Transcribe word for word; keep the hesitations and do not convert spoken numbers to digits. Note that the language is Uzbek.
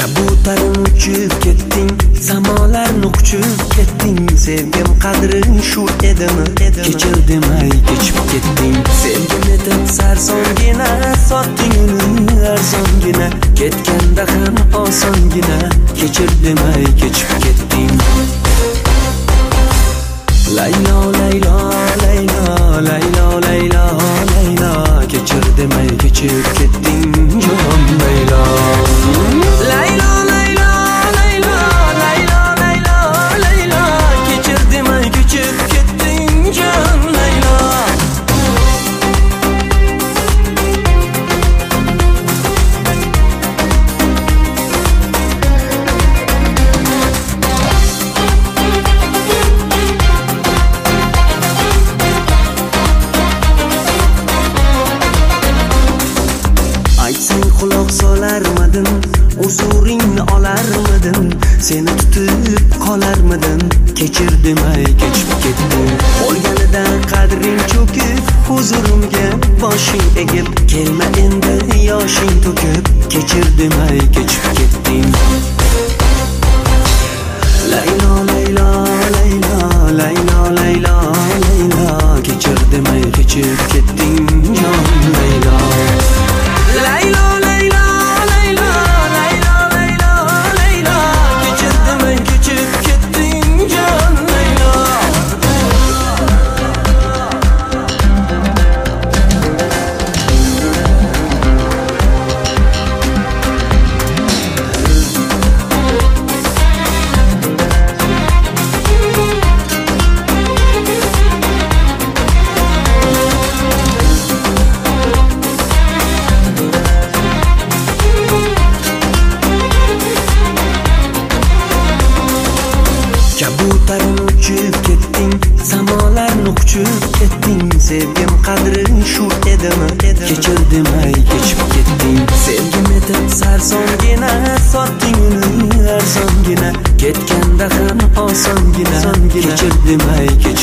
Kabutarim uchib ketding, zamonlarni quchib ketding. Sevgim qadrin shu edimi? Kechir demay kechib ketding. Sevgim etib sarsongina, sotding uni arzongina. Ketganda ham osongina, kechir demay kechib ketding. Laylo laylo laylo laylo laylo laylo, kechir demay kechib ketding jon laylo. Laylo laylo laylo laylo laylo laylo, kechir demay kechib ketding jon laylo. Aytsang quloq solarmidim, huzuringni olarmidim, seni tutib qolarmidim, kechir demay kechib ketdim. Qolganida qadring cho'kib, huzurimga boshing egib, kelma endi yoshing to'kib, kechir demay kechib ketding. Laylo laylo laylo laylo laylo laylo, kechir demay kechib ketding jon laylo. Laylo laylo laylo laylo laylo laylo, kechir demay kechib ketding jon laylo. Kabutarim uchib ketding, zamonlarni quchib ketding. Sevgim qadrin shu edimi? Kechir demay kechib ketding. Sevgim etib sarsongina, sotding uni arzongina. Ketganda ham osongina, kechir demay kechib